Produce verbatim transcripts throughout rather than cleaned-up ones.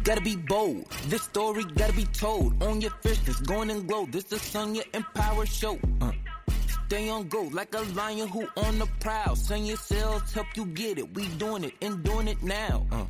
gotta be bold. This story gotta be told. On your fierceness, going and glow. This the Sonya Empower Show. Uh. Stay on go like a lion who on the prowl. Send your sales, help you get it. We doing it and doing it now. Uh.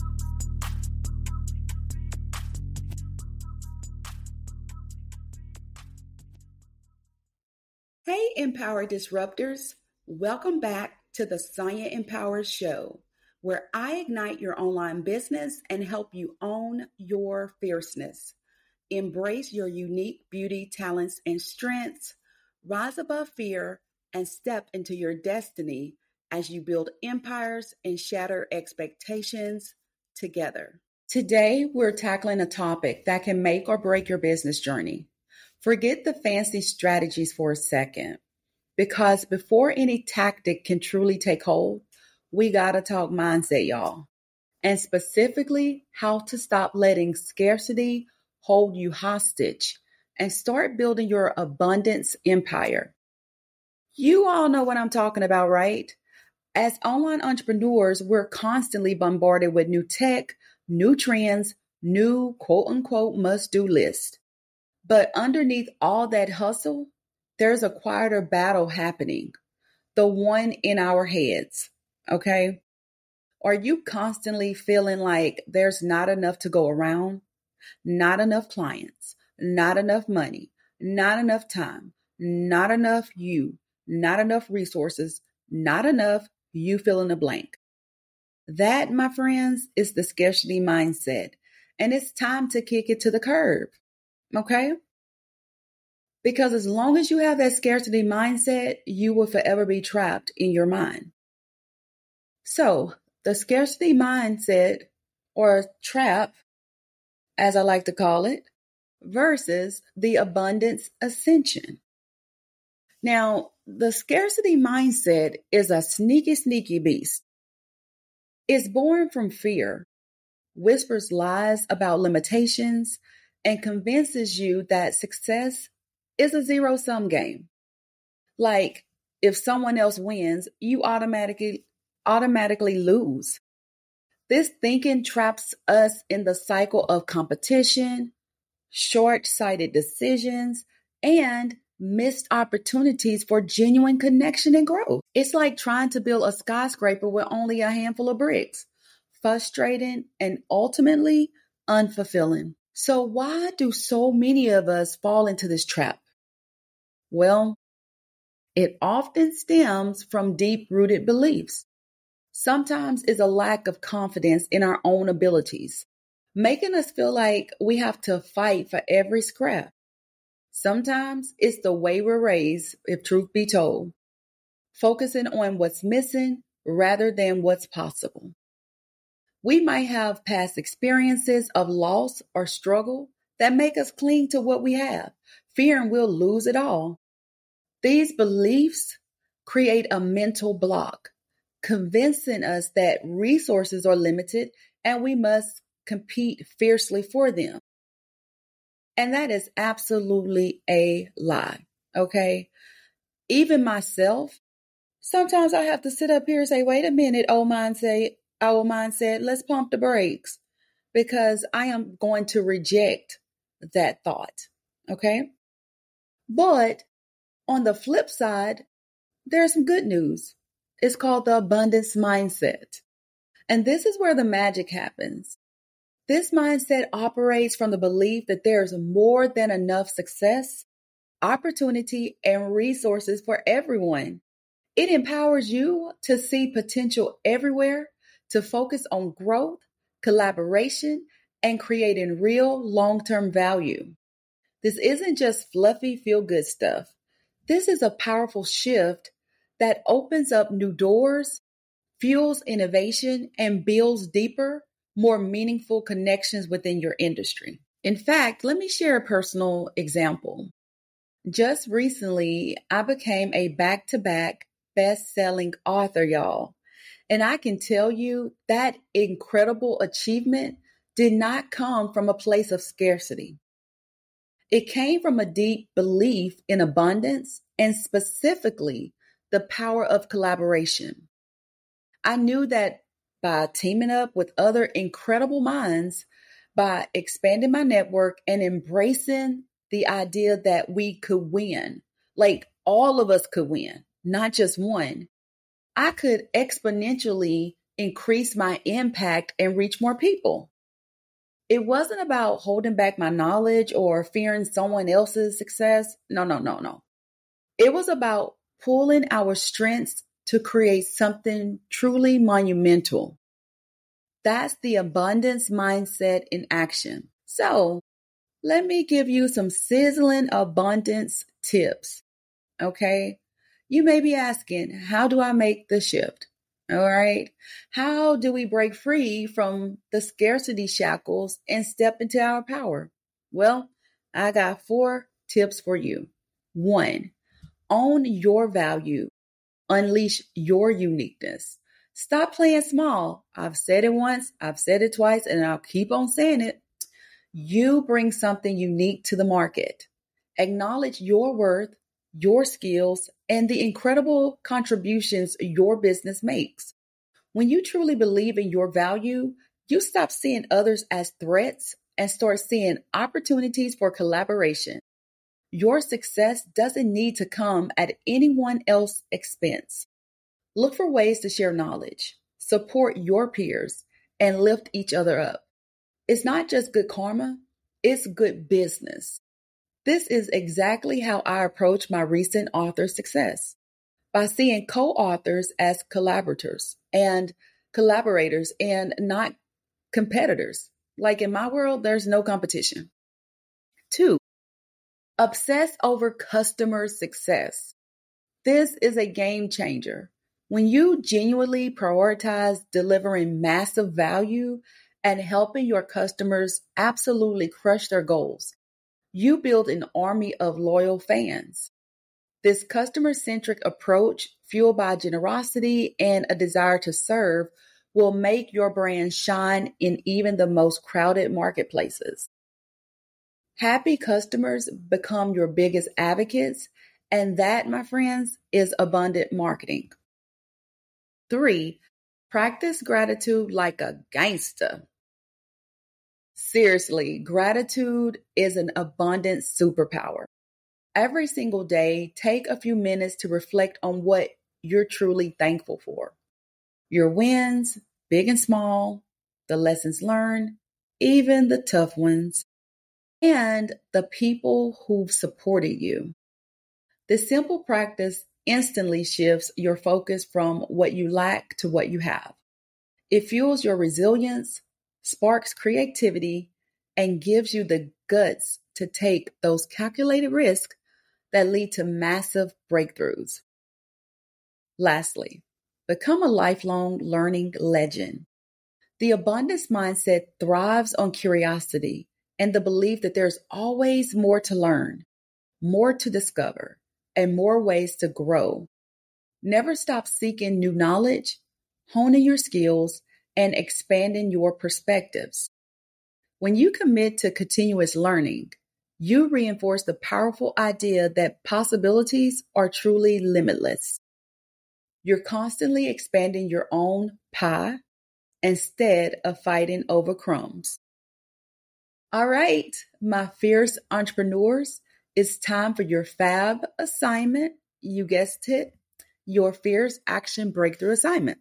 Hey, Empower Disruptors. Welcome back to the Sonya Empower Show, where I ignite your online business and help you own your fierceness. Embrace your unique beauty, talents, and strengths. Rise above fear and step into your destiny as you build empires and shatter expectations together. Today, we're tackling a topic that can make or break your business journey. Forget the fancy strategies for a second, because before any tactic can truly take hold, we gotta talk mindset, y'all. And specifically, how to stop letting scarcity hold you hostage and start building your abundance empire. You all know what I'm talking about, right? As online entrepreneurs, we're constantly bombarded with new tech, new trends, new quote unquote must-do list. But underneath all that hustle, there's a quieter battle happening, the one in our heads, okay? Are you constantly feeling like there's not enough to go around, not enough clients, not enough money, not enough time, not enough you, not enough resources, not enough you fill in the blank? That, my friends, is the scarcity mindset, and it's time to kick it to the curb, okay? Because as long as you have that scarcity mindset, you will forever be trapped in your mind. So, the scarcity mindset, or trap, as I like to call it, versus the abundance ascension. Now, the scarcity mindset is a sneaky, sneaky beast. It's born from fear, whispers lies about limitations, and convinces you that success is a zero-sum game. Like, if someone else wins, you automatically automatically lose. This thinking traps us in the cycle of competition, short-sighted decisions, and missed opportunities for genuine connection and growth. It's like trying to build a skyscraper with only a handful of bricks. Frustrating and ultimately unfulfilling. So why do so many of us fall into this trap? Well, it often stems from deep-rooted beliefs. Sometimes it's a lack of confidence in our own abilities, making us feel like we have to fight for every scrap. Sometimes it's the way we're raised, if truth be told, focusing on what's missing rather than what's possible. We might have past experiences of loss or struggle that make us cling to what we have, fearing we'll lose it all. These beliefs create a mental block, convincing us that resources are limited and we must compete fiercely for them. And that is absolutely a lie, okay? Even myself, sometimes I have to sit up here and say, wait a minute, old mindset, old mindset, let's pump the brakes, because I am going to reject that thought, okay? But on the flip side, there's some good news. It's called the abundance mindset. And this is where the magic happens. This mindset operates from the belief that there's more than enough success, opportunity, and resources for everyone. It empowers you to see potential everywhere, to focus on growth, collaboration, and creating real long-term value. This isn't just fluffy feel-good stuff. This is a powerful shift that opens up new doors, fuels innovation, and builds deeper, more meaningful connections within your industry. In fact, let me share a personal example. Just recently, I became a back-to-back best-selling author, y'all. And I can tell you that incredible achievement did not come from a place of scarcity. It came from a deep belief in abundance and specifically the power of collaboration. I knew that by teaming up with other incredible minds, by expanding my network and embracing the idea that we could win. Like all of us could win, not just one. I could exponentially increase my impact and reach more people. It wasn't about holding back my knowledge or fearing someone else's success. No, no, no, no. It was about pulling our strengths to create something truly monumental. That's the abundance mindset in action. So let me give you some sizzling abundance tips. Okay. You may be asking, how do I make the shift? All right. How do we break free from the scarcity shackles and step into our power? Well, I got four tips for you. One, own your value. Unleash your uniqueness. Stop playing small. I've said it once, I've said it twice, and I'll keep on saying it. You bring something unique to the market. Acknowledge your worth, your skills, and the incredible contributions your business makes. When you truly believe in your value, you stop seeing others as threats and start seeing opportunities for collaboration. Your success doesn't need to come at anyone else's expense. Look for ways to share knowledge, support your peers, and lift each other up. It's not just good karma, it's good business. This is exactly how I approach my recent author success, by seeing co-authors as collaborators and collaborators and not competitors. Like in my world, there's no competition. Two, obsess over customer success. This is a game changer. When you genuinely prioritize delivering massive value and helping your customers absolutely crush their goals, you build an army of loyal fans. This customer-centric approach, fueled by generosity and a desire to serve, will make your brand shine in even the most crowded marketplaces. Happy customers become your biggest advocates, and that, my friends, is abundant marketing. Three, practice gratitude like a gangster. Seriously, gratitude is an abundant superpower. Every single day, take a few minutes to reflect on what you're truly thankful for. Your wins, big and small, the lessons learned, even the tough ones, and the people who've supported you. This simple practice instantly shifts your focus from what you lack to what you have. It fuels your resilience, sparks creativity, and gives you the guts to take those calculated risks that lead to massive breakthroughs. Lastly, become a lifelong learning legend. The abundance mindset thrives on curiosity and the belief that there's always more to learn, more to discover, and more ways to grow. Never stop seeking new knowledge, honing your skills, and expanding your perspectives. When you commit to continuous learning, you reinforce the powerful idea that possibilities are truly limitless. You're constantly expanding your own pie instead of fighting over crumbs. All right, my fierce entrepreneurs, it's time for your fab assignment. You guessed it, your fierce action breakthrough assignment.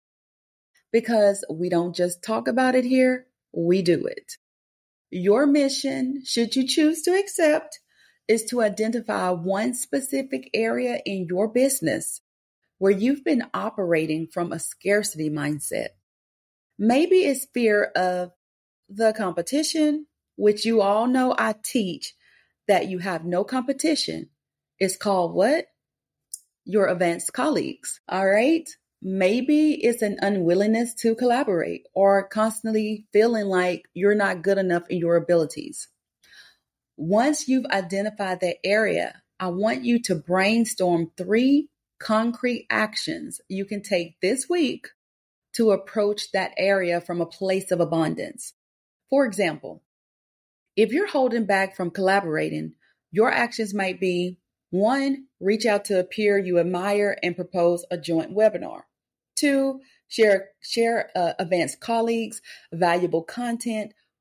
Because we don't just talk about it here, we do it. Your mission, should you choose to accept, is to identify one specific area in your business where you've been operating from a scarcity mindset. Maybe it's fear of the competition, which you all know I teach that you have no competition. It's called what? Your advanced colleagues. All right. Maybe it's an unwillingness to collaborate or constantly feeling like you're not good enough in your abilities. Once you've identified that area, I want you to brainstorm three concrete actions you can take this week to approach that area from a place of abundance. For example, if you're holding back from collaborating, your actions might be: one, reach out to a peer you admire and propose a joint webinar. Two, share, share uh, advanced colleagues, valuable content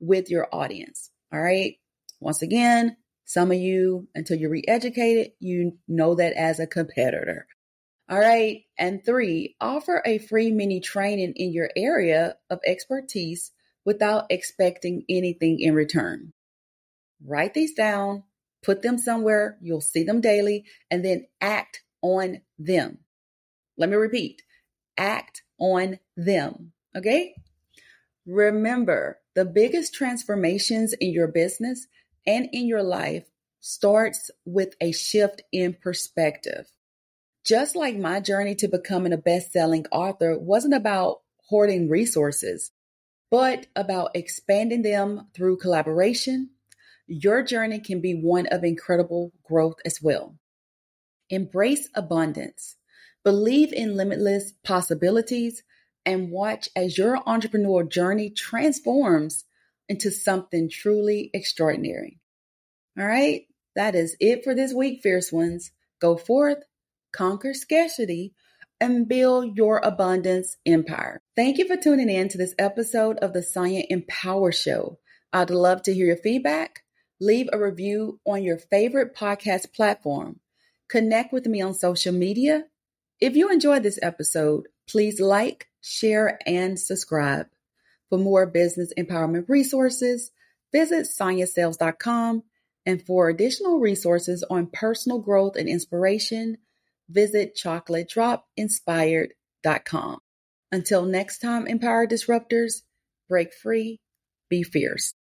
with your audience. All right. Once again, some of you, until you're re-educated, you know that as a competitor. All right. And three, offer a free mini training in your area of expertise without expecting anything in return. Write these down, put them somewhere, you'll see them daily, and then act on them. Let me repeat, act on them. Okay? Remember, the biggest transformations in your business and in your life starts with a shift in perspective. Just like my journey to becoming a best-selling author wasn't about hoarding resources, but about expanding them through collaboration, your journey can be one of incredible growth as well. Embrace abundance, believe in limitless possibilities, and watch as your entrepreneurial journey transforms into something truly extraordinary. All right, that is it for this week, Fierce Ones. Go forth, conquer scarcity, and build your abundance empire. Thank you for tuning in to this episode of the Sonya Empower Show. I'd love to hear your feedback. Leave a review on your favorite podcast platform. Connect with me on social media. If you enjoyed this episode, please like, share, and subscribe. For more business empowerment resources, visit sonya sales dot com. And for additional resources on personal growth and inspiration, visit chocolate drop inspired dot com. Until next time, Empower Disruptors, break free, be fierce.